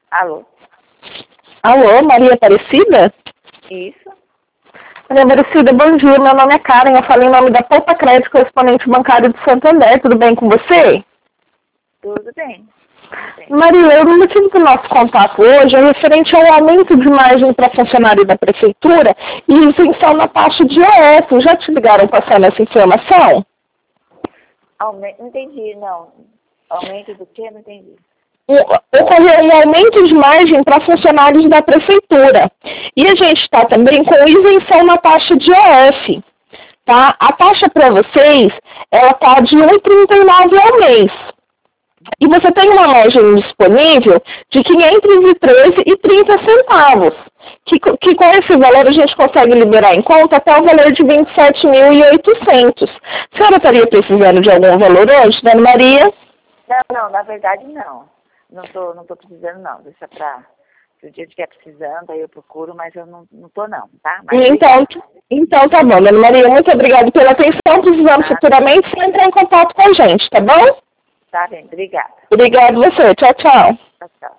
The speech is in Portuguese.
Alô? Alô, Maria Aparecida? Isso? Maria Aparecida, bom dia. Meu nome é Karen. Eu falo em nome da Poupa Crédito, correspondente bancário de Santander. Tudo bem com você? Tudo bem. Maria, o motivo do nosso contato hoje é referente ao aumento de margem para funcionário da Prefeitura e isenção na taxa de IOF. Já te ligaram passando essa informação? Não entendi, não. Aumento do quê? Não entendi. Ocorreu um aumento de margem para funcionários da Prefeitura. E a gente está também com isenção na taxa de IOF. Tá? A taxa para vocês, ela está de R$ 1,39 ao mês. E você tem uma margem disponível de R$ 513,30. Que com esse valor a gente consegue liberar em conta até o valor de R$ 27.800. A senhora estaria precisando de algum valor hoje, Dona Maria? Não, na verdade não. Não tô precisando não. Deixa pra... Se o dia estiver precisando, aí eu procuro, mas eu não tô não, tá? Mas Então tá bom, Dona Maria, muito obrigada pela atenção. Precisamos futuramente, você entrar em contato com a gente, tá bom? Tá bem, obrigada. Obrigada a você. Tchau, tchau. Tchau, tchau.